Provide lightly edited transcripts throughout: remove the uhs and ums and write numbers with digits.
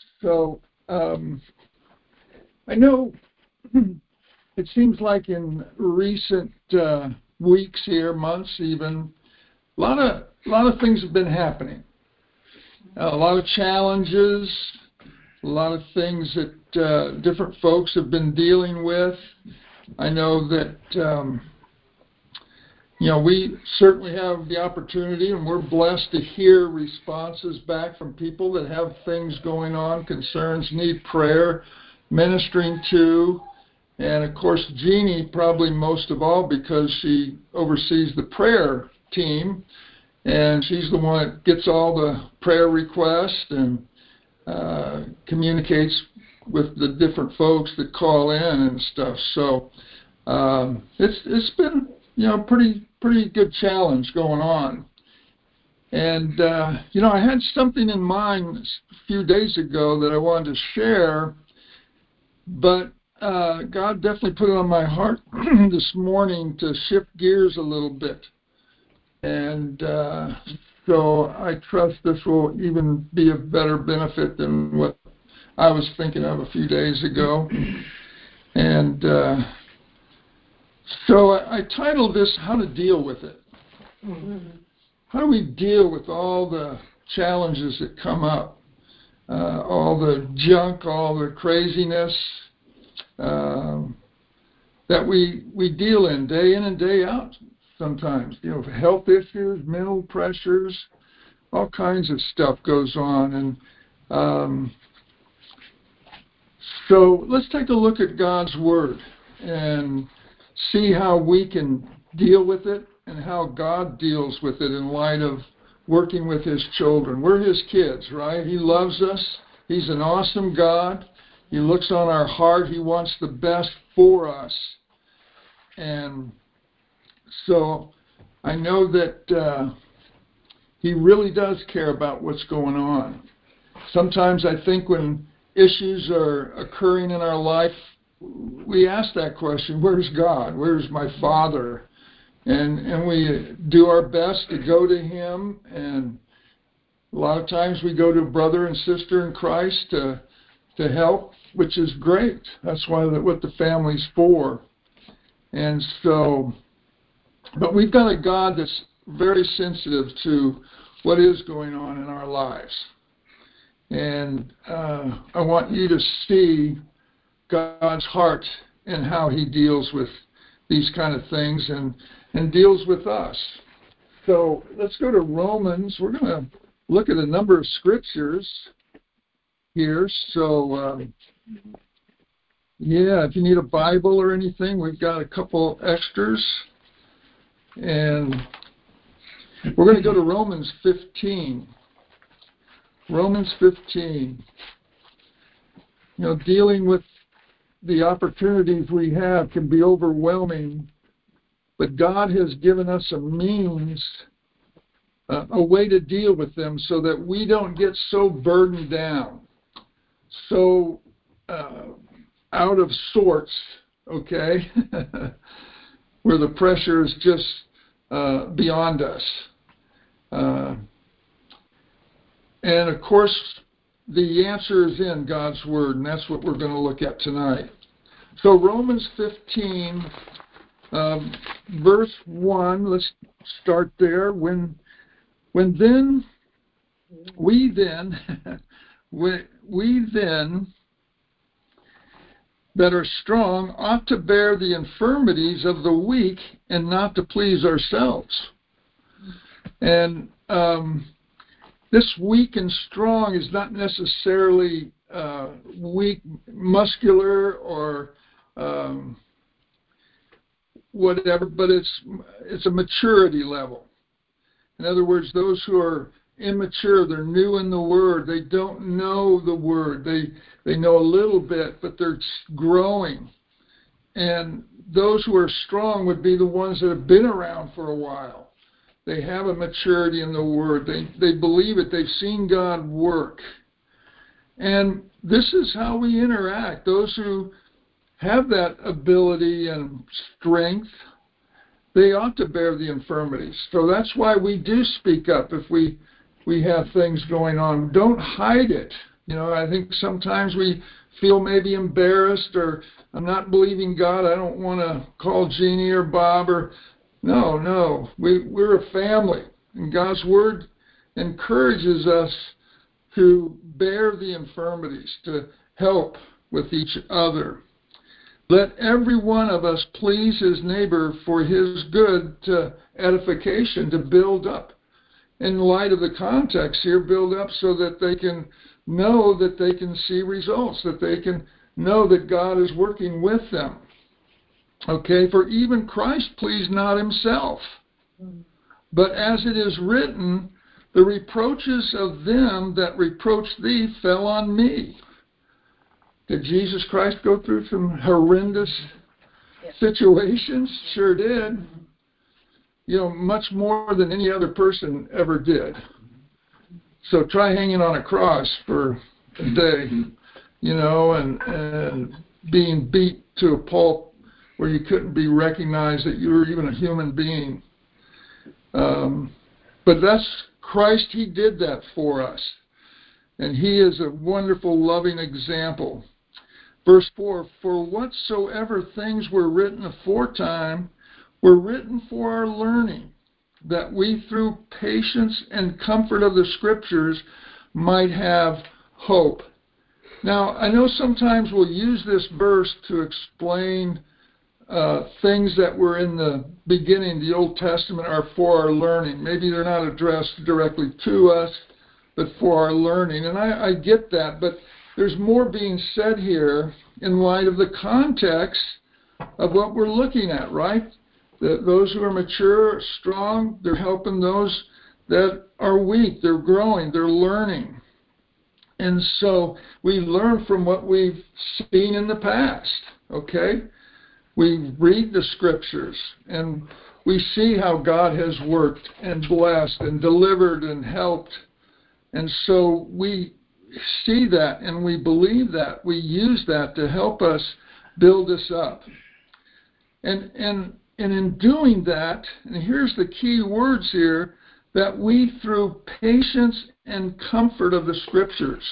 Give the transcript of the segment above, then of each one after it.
So I know it seems like in recent weeks here, months even, a lot of things have been happening. A lot of challenges, a lot of things that different folks have been dealing with. I know that we certainly have the opportunity, and we're blessed to hear responses back from people that have things going on, concerns, need prayer, ministering to. And of course, Jeannie probably most of all, because she oversees the prayer team, and she's the one that gets all the prayer requests and communicates with the different folks that call in and stuff. So it's been pretty good challenge going on. And I had something in mind a few days ago that I wanted to share, but God definitely put it on my heart this morning to shift gears a little bit. And so I trust this will even be of better benefit than what I was thinking of a few days ago. And so I titled this, How to Deal with It. How do we deal with all the challenges that come up, all the junk, all the craziness that we deal in and day out sometimes? Health issues, mental pressures, all kinds of stuff goes on. And so let's take a look at God's Word and see how we can deal with it and how God deals with it in light of working with His children. We're His kids, right? He loves us. He's an awesome God. He looks on our heart. He wants the best for us. And so I know that He really does care about what's going on. Sometimes I think when issues are occurring in our life, we ask that question, where's God? Where's my Father? And we do our best to go to Him, and a lot of times we go to a brother and sister in Christ to help, which is great. That's what the family's for. And so, but we've got a God that's very sensitive to what is going on in our lives. And I want you to see God's heart and how He deals with these kind of things and deals with us. So let's go to Romans. We're going to look at a number of scriptures here. So, if you need a Bible or anything, we've got a couple extras. And we're going to go to Romans 15. Romans 15. Dealing with the opportunities we have can be overwhelming, but God has given us a means, a way to deal with them so that we don't get so burdened down, so out of sorts, okay, where the pressure is just beyond us. And of course, the answer is in God's Word, and that's what we're going to look at tonight. So Romans 15, verse 1, let's start there. We then that are strong ought to bear the infirmities of the weak and not to please ourselves. And this weak and strong is not necessarily weak, muscular, or whatever, but it's a maturity level. In other words, those who are immature, they're new in the Word, they don't know the Word, they know a little bit, but they're growing. And those who are strong would be the ones that have been around for a while. They have a maturity in the Word. They believe it. They've seen God work. And this is how we interact. Those who have that ability and strength, they ought to bear the infirmities. So that's why we do speak up if we have things going on. Don't hide it. I think sometimes we feel maybe embarrassed, or I'm not believing God. I don't want to call Jeannie or Bob or no. We're a family, and God's Word encourages us to bear the infirmities, to help with each other. Let every one of us please his neighbor for his good, to edification, to build up. In light of the context here, build up so that they can know that they can see results, that they can know that God is working with them. Okay, for even Christ pleased not himself, but as it is written, the reproaches of them that reproached thee fell on me. Did Jesus Christ go through some horrendous situations? Sure did. Much more than any other person ever did. So try hanging on a cross for a day, and being beat to a pulp where you couldn't be recognized that you were even a human being. But that's Christ. He did that for us. And he is a wonderful, loving example. Verse 4, for whatsoever things were written aforetime were written for our learning, that we through patience and comfort of the Scriptures might have hope. Now, I know sometimes we'll use this verse to explain things that were in the beginning, the Old Testament, are for our learning. Maybe they're not addressed directly to us, but for our learning. And I get that, but there's more being said here in light of the context of what we're looking at, right? Those who are mature, strong, they're helping those that are weak. They're growing, they're learning. And so we learn from what we've seen in the past, okay? We read the Scriptures, and we see how God has worked and blessed and delivered and helped. And so we see that and we believe that. We use that to help us build us up. And in doing that, and here's the key words here, that we through patience and comfort of the Scriptures.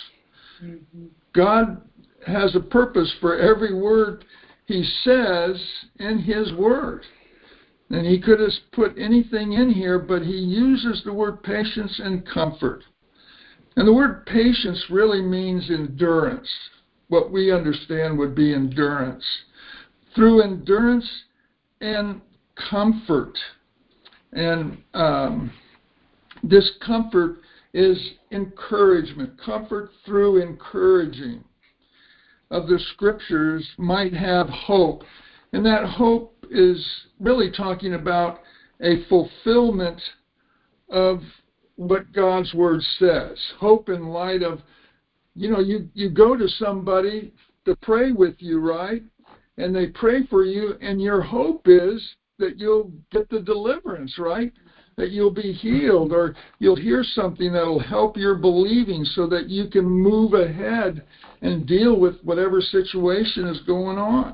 God has a purpose for every word he says in his Word. And he could have put anything in here, but he uses the word patience and comfort. And the word patience really means endurance. What we understand would be endurance. Through endurance and comfort. And this comfort is encouragement. Comfort through encouraging of the Scriptures might have hope. And that hope is really talking about a fulfillment of what God's Word says. Hope in light of, you go to somebody to pray with you, right? And they pray for you, and your hope is that you'll get the deliverance, right? That you'll be healed, or you'll hear something that'll help your believing so that you can move ahead and deal with whatever situation is going on.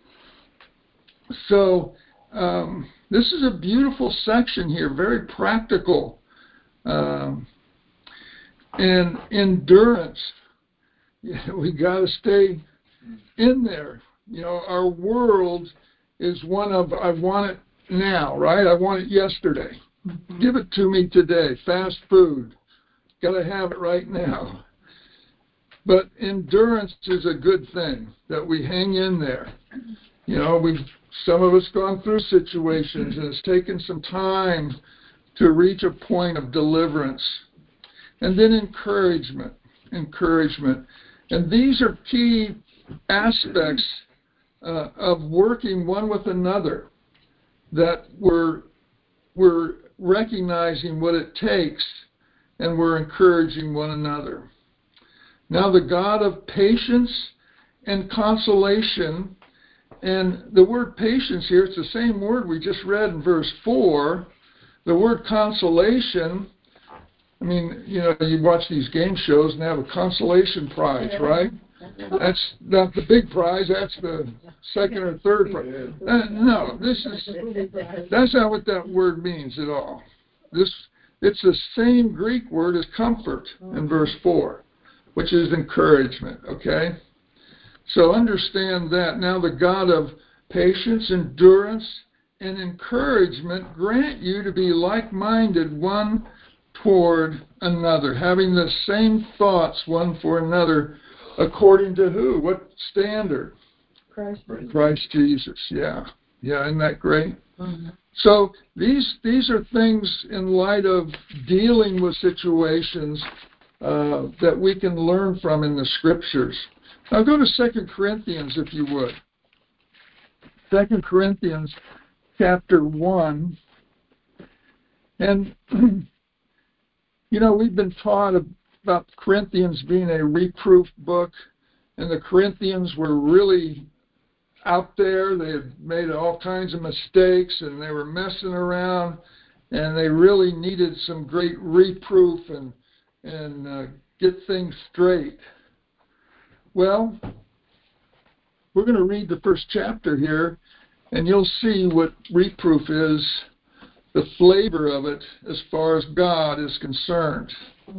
So this is a beautiful section here, very practical. And endurance, we got to stay in there. Our world is one of, I want it now, right? I want it yesterday. Give it to me today. Fast food. Got to have it right now. But endurance is a good thing, that we hang in there. Some of us gone through situations, and it's taken some time to reach a point of deliverance. And then encouragement. And these are key aspects of working one with another, that we're recognizing what it takes, and we're encouraging one another. Now, the God of patience and consolation, and the word patience here, it's the same word we just read in verse 4. The word consolation, you watch these game shows and they have a consolation prize, right? That's not the big prize, that's the second or third prize. No, that's not what that word means at all. It's the same Greek word as comfort in verse 4. which is encouragement, okay? So understand that. Now the God of patience, endurance, and encouragement grant you to be like-minded one toward another, having the same thoughts one for another, according to who? What standard? Christ Jesus, yeah. Yeah, isn't that great? Mm-hmm. So these are things in light of dealing with situations that we can learn from in the Scriptures. Now go to 2 Corinthians, if you would. 2 Corinthians chapter 1. And, you know, we've been taught about Corinthians being a reproof book, and the Corinthians were really out there. They had made all kinds of mistakes, and they were messing around, and they really needed some great reproof and get things straight. Well, we're going to read the first chapter here, and you'll see what reproof is, the flavor of it as far as God is concerned.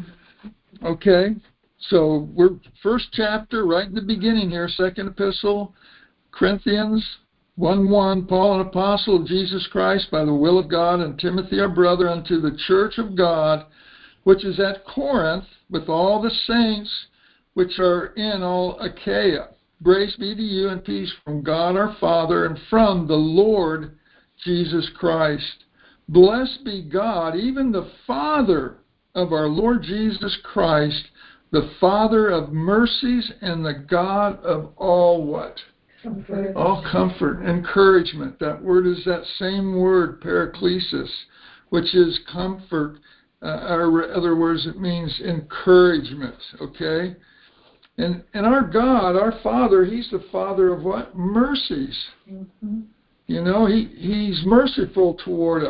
Okay, so we're first chapter, right in the beginning here, second epistle, Corinthians 1:1, Paul, an apostle of Jesus Christ by the will of God, and Timothy our brother, unto the church of God, which is at Corinth, with all the saints which are in all Achaia. Grace be to you and peace from God our Father and from the Lord Jesus Christ. Blessed be God, even the Father of our Lord Jesus Christ, the Father of mercies and the God of all what? Comfort. All comfort, encouragement. That word is that same word, paraklesis, which is comfort. Or in other words, it means encouragement, okay? And our God, our Father, He's the Father of what? Mercies. Mm-hmm. You know, He's merciful toward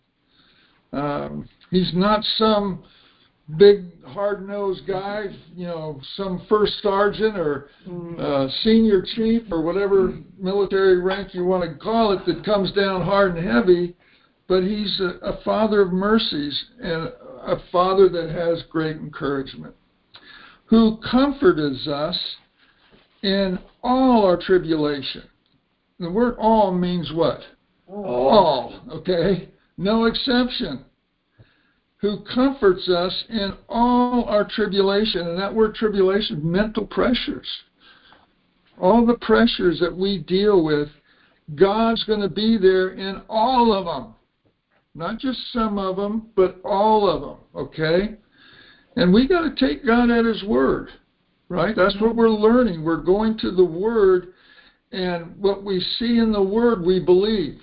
us. He's not some big hard-nosed guy, you know, some first sergeant or senior chief or whatever military rank you want to call it that comes down hard and heavy, but He's a Father of mercies and a Father that has great encouragement, who comforteth us in all our tribulation. The word all means what? All, okay? No exception. Who comforts us in all our tribulation. And that word tribulation, mental pressures. All the pressures that we deal with, God's going to be there in all of them. Not just some of them, but all of them, okay? And we got to take God at His word, right? That's what we're learning. We're going to the Word, and what we see in the Word, we believe.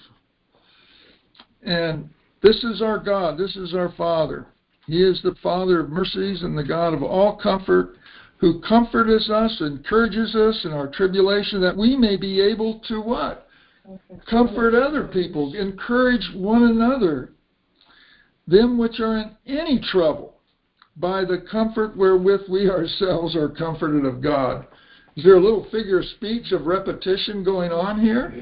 And this is our God. This is our Father. He is the Father of mercies and the God of all comfort, who comforteth us, encourages us in our tribulation, that we may be able to what? Comfort other people, encourage one another, them which are in any trouble, by the comfort wherewith we ourselves are comforted of God. Is there a little figure of speech of repetition going on here?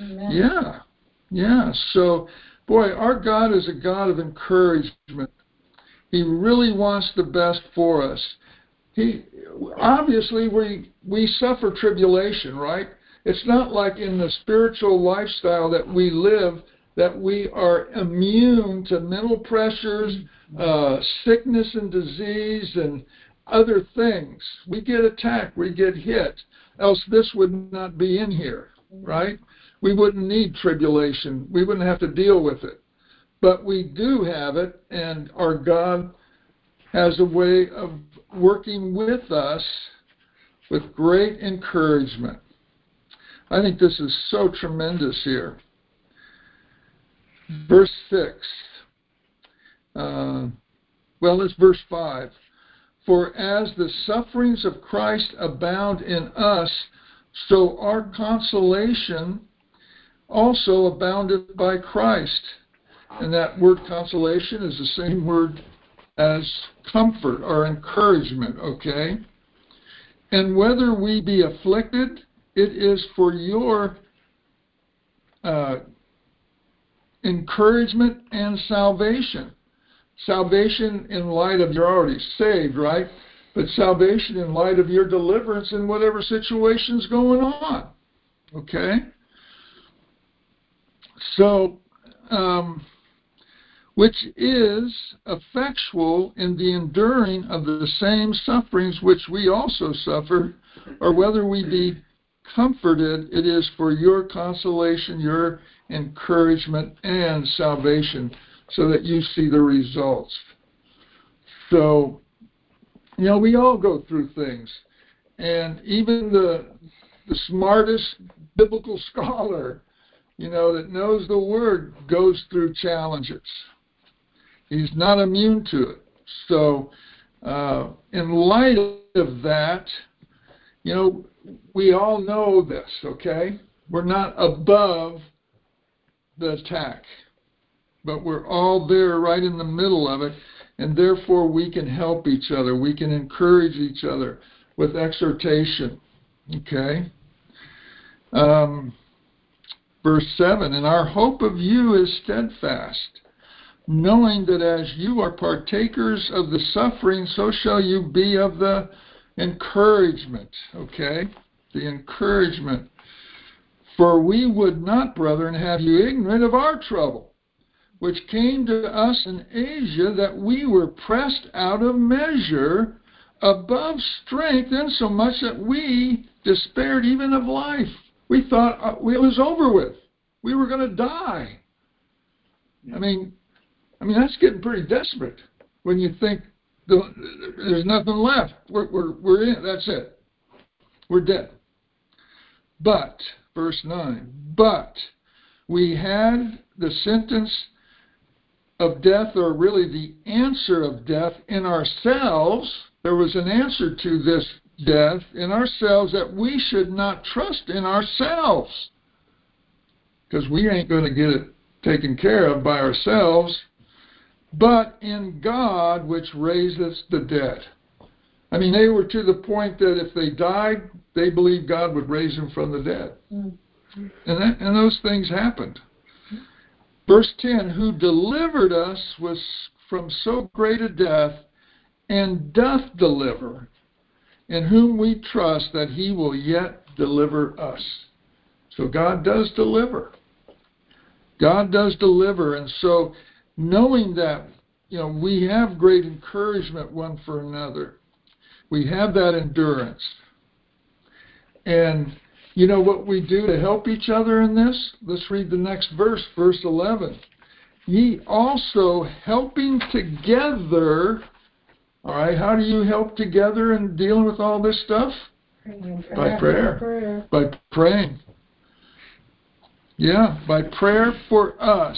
Yeah. So, boy, our God is a God of encouragement. He really wants the best for us. Obviously, we suffer tribulation, right? It's not like in the spiritual lifestyle that we live that we are immune to mental pressures, sickness and disease, and other things. We get attacked, we get hit, else this would not be in here, right? We wouldn't need tribulation. We wouldn't have to deal with it. But we do have it, and our God has a way of working with us with great encouragement. I think this is so tremendous here. Verse 6. It's verse 5. For as the sufferings of Christ abound in us, so our consolation also aboundeth by Christ. And that word consolation is the same word as comfort or encouragement, okay? And whether we be afflicted, it is for your encouragement and salvation. Salvation in light of you're already saved, right? but salvation in light of your deliverance in whatever situation's going on. Okay? So, which is effectual in the enduring of the same sufferings which we also suffer, or whether we be comforted, it is for your consolation, your encouragement, and salvation, so that you see the results. So, we all go through things, and even the smartest biblical scholar, that knows the Word goes through challenges. He's not immune to it. So, in light of that, we all know this, okay? We're not above the attack, but we're all there right in the middle of it, and therefore we can help each other. We can encourage each other with exhortation, okay? Verse 7, and our hope of you is steadfast, knowing that as you are partakers of the suffering, so shall you be of the encouragement, okay? The encouragement. For we would not, brethren, have you ignorant of our trouble, which came to us in Asia, that we were pressed out of measure, above strength, insomuch that we despaired even of life. We thought it was over with. We were going to die. I mean, that's getting pretty desperate when you think there's nothing left. We're in. That's it. We're dead. But, verse 9, but we had the sentence of death, or really the answer of death, in ourselves. There was an answer to this death in ourselves, that we should not trust in ourselves, because we ain't going to get it taken care of by ourselves, but in God which raiseth the dead. They were to the point that if they died, they believed God would raise them from the dead. And those things happened. Verse 10, who delivered us from so great a death, and doth deliver, in whom we trust that he will yet deliver us. So God does deliver. God does deliver. And so knowing that, we have great encouragement one for another. We have that endurance. And what we do to help each other in this? Let's read the next verse, verse 11. Ye also helping together. All right, how do you help together in dealing with all this stuff? By prayer. By praying. Yeah, by prayer for us.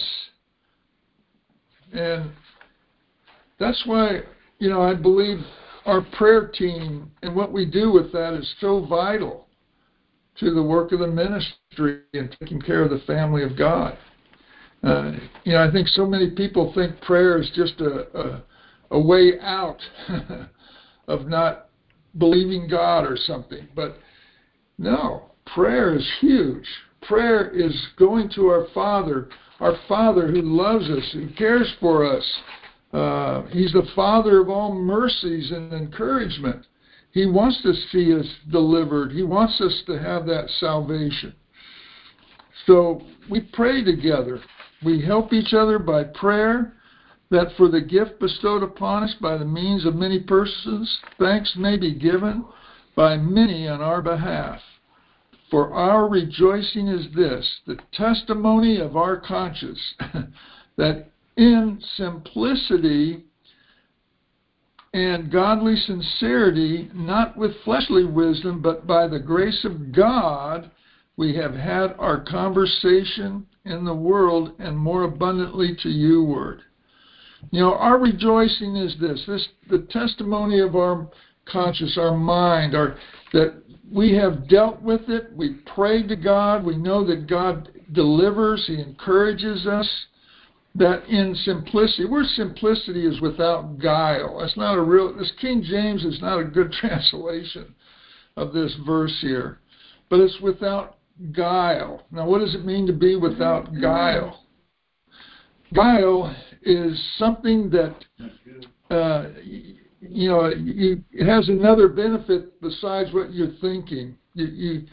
And that's why, I believe our prayer team and what we do with that is so vital to the work of the ministry and taking care of the family of God. I think so many people think prayer is just a way out of not believing God or something. But no, prayer is huge. Prayer is going to our Father who loves us, who cares for us. He's the Father of all mercies and encouragement. He wants to see us delivered. He wants us to have that salvation. So we pray together. We help each other by prayer, that for the gift bestowed upon us by the means of many persons, thanks may be given by many on our behalf. For our rejoicing is this, the testimony of our conscience, that in simplicity and godly sincerity, not with fleshly wisdom, but by the grace of God, we have had our conversation in the world, and more abundantly to you word. Our rejoicing is this, the testimony of our conscience, our mind, that we have dealt with it, we prayed to God, we know that God delivers, He encourages us, that in simplicity, word simplicity is without guile. This King James is not a good translation of this verse here, but it's without guile. Now, what does it mean to be without guile? Guile is something that, it has another benefit besides what you're thinking. You're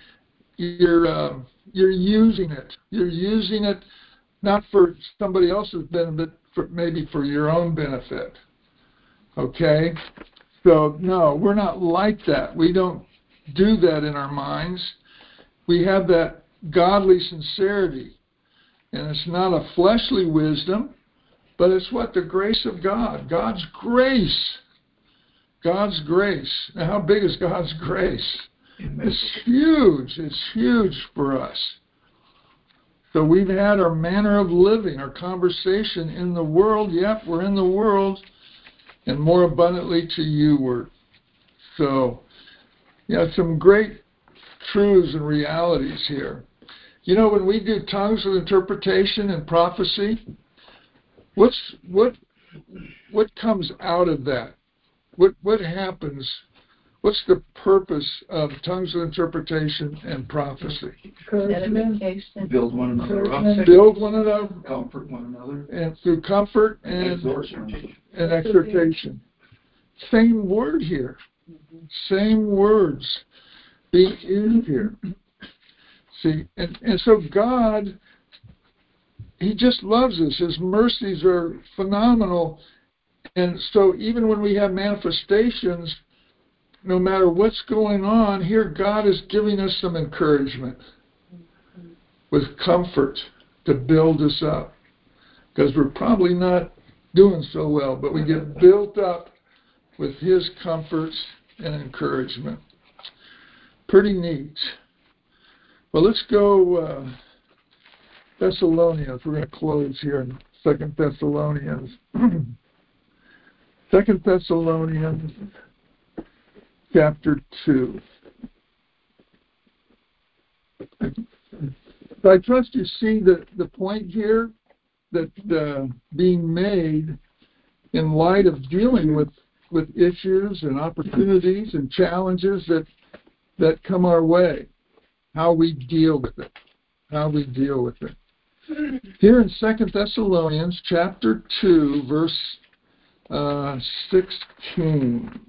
using it. You're using it not for somebody else's benefit, maybe for your own benefit. Okay? So, no, we're not like that. We don't do that in our minds. We have that godly sincerity. And it's not a fleshly wisdom, but it's what? The grace of God. God's grace. God's grace. Now, how big is God's grace? It's huge. It's huge for us. So we've had our manner of living, our conversation in the world. Yep, we're in the world, and more abundantly to you word. So, some great truths and realities here. When we do tongues with interpretation and prophecy, what comes out of that? What happens? What's the purpose of tongues of interpretation and prophecy? Build one another up. Build one another. Comfort one another. And through comfort and exhortation. Same word here. Same words being used here. See, and so God, He just loves us. His mercies are phenomenal. And so even when we have manifestations, no matter what's going on, here God is giving us some encouragement with comfort to build us up. Because we're probably not doing so well, but we get built up with His comforts and encouragement. Pretty neat. Well, let's go Thessalonians. We're going to close here in 2 Thessalonians. 2 Thessalonians chapter 2. So I trust you see the point here that's being made in light of dealing with issues and opportunities and challenges that come our way. How we deal with it. How we deal with it. Here in 2 Thessalonians chapter 2, verse 16.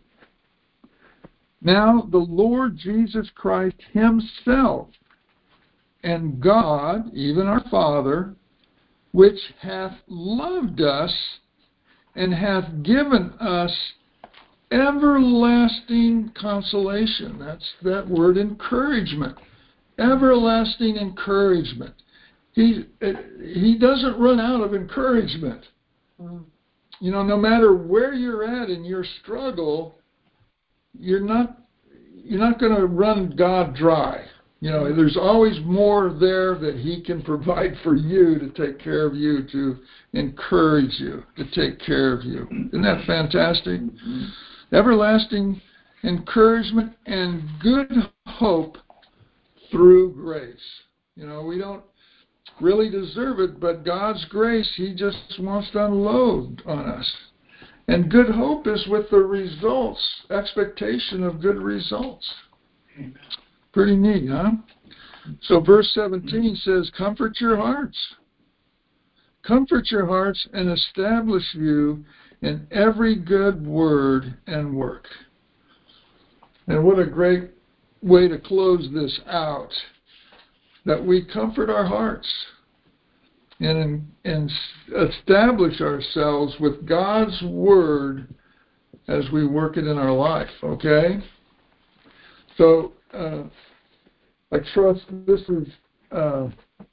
Now the Lord Jesus Christ Himself and God, even our Father, which hath loved us and hath given us everlasting consolation. That's that word, encouragement. Everlasting encouragement. He doesn't run out of encouragement. No matter where you're at in your struggle, you're not going to run God dry. There's always more there that He can provide for you to take care of you, to encourage you, to take care of you. Isn't that fantastic? Mm-hmm. Everlasting encouragement and good hope through grace. We don't really deserve it, but God's grace, He just wants to unload on us. And good hope is with the results, expectation of good results. Amen. Pretty neat, huh? So verse 17 says, comfort your hearts. Comfort your hearts and establish you in every good word and work. And what a great way to close this out, that we comfort our hearts and establish ourselves with God's word as we work it in our life, okay? So I trust this has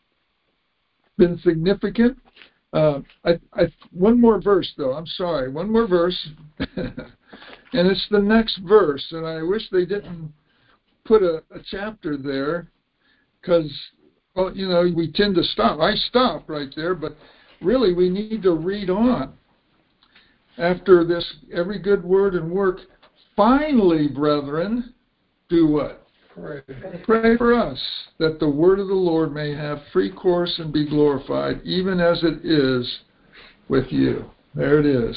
been significant. One more verse, though. I'm sorry. One more verse. And it's the next verse. And I wish they didn't put a chapter there because, well, we tend to stop. I stop right there, but really we need to read on. After this, every good word and work, finally, brethren, do what? Pray for us, that the word of the Lord may have free course and be glorified, even as it is with you. There it is.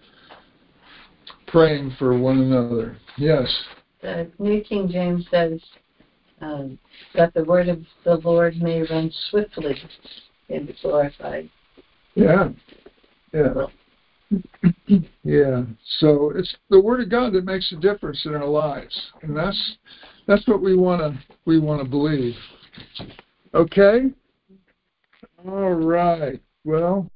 Praying for one another. Yes. The New King James says that the word of the Lord may run swiftly and be glorified. Yeah. Yeah. Yeah. So it's the Word of God that makes a difference in our lives, and that's what we want to believe. Okay. All right. Well.